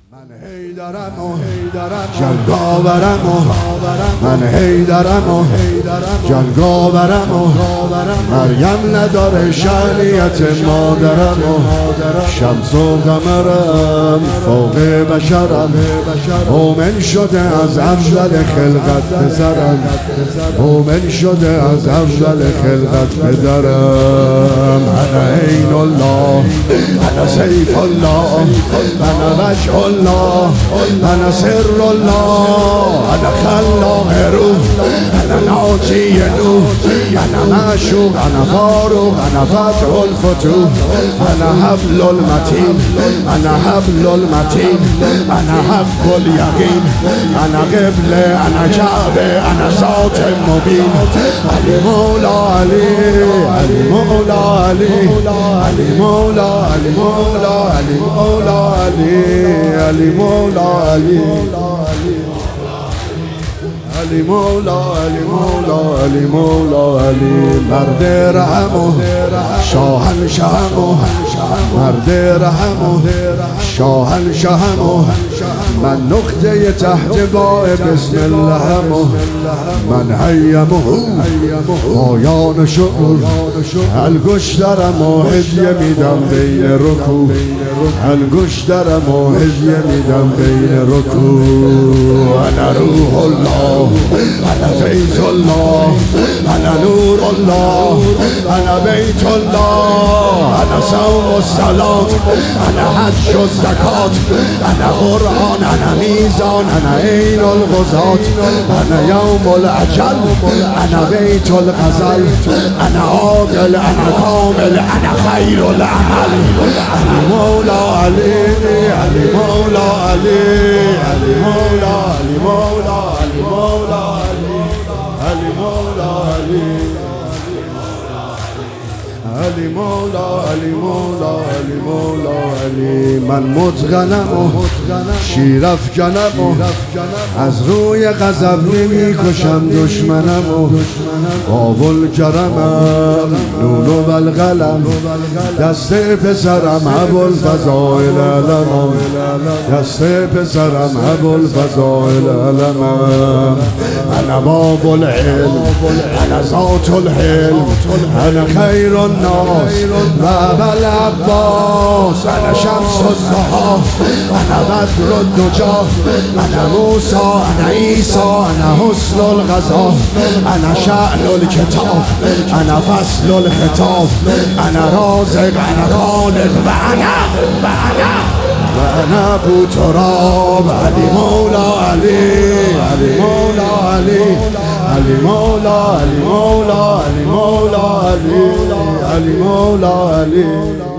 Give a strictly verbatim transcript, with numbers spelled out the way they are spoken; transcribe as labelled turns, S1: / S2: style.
S1: من حیدرم و جنگاورم و من حیدرم و جنگاورم و مریم نداره شأنیت مادرم و شمس و قمرم فوق بشرم مومن شده از افضل خلقت پسرم مومن شده از افضل خلقت پدرم. انا عین الله انا سیف الله انا وجه الله انا سر الله انا خلاق روح انا ناجی نوح انا معشوق انا فاروق انا فتح الفتوح انا حبل المتین انا حبل المتین انا حق الیقین انا قبله انا کعبه انا ذات مبین. علی مولا علی علی مولا علی علی مولا علی مولا علی مولا علی علی مولا علی علی مولا علی مولا علی مولا علی مرد رحم و شاهنشهم و مرد رحم و شاهنشهم و من نقطه تحت باء بسم الله و من حیم و پایان شعور الگوش دارم و هدیه میدم بین رکوع الگوش دارم و هدیه میدم بین رکوع. انا روح الله انا فیض الله انا نور الله انا بیت الله انا صوم الصلاة انا حج الزکات انا قرآن انا میزان انا عین الغزات انا یوم الاجل انا بیت الغزل انا عاقل انا کامل انا خیر العمل. علی مولا علی علی مولا علی علی مولا علی مولا علی مولا علی مولا علی علی مولا علی مولا علی مولا علی. من متقنم و شیرافکنم و از روی غضب نمی کشم دشمنم و بابل کرمم نون و بالقلم دست پسرم ابوالفضائل علمم دست پسرم ابوالفضائل علمم. انا باب العلم انا ذات الحلم انا خیر الناس بابا العباس انا شمس الضحى انا بدر الدجى انا موسى انا عيسى انا حسن الغزا انا شأن الكتاب انا فصل الخطاب انا رازق انا خالق وانا وانا وانا ابو تراب. علی مولا علی علی مولا علی علی مولا علی مولا علی مولا علی علی مولا علی.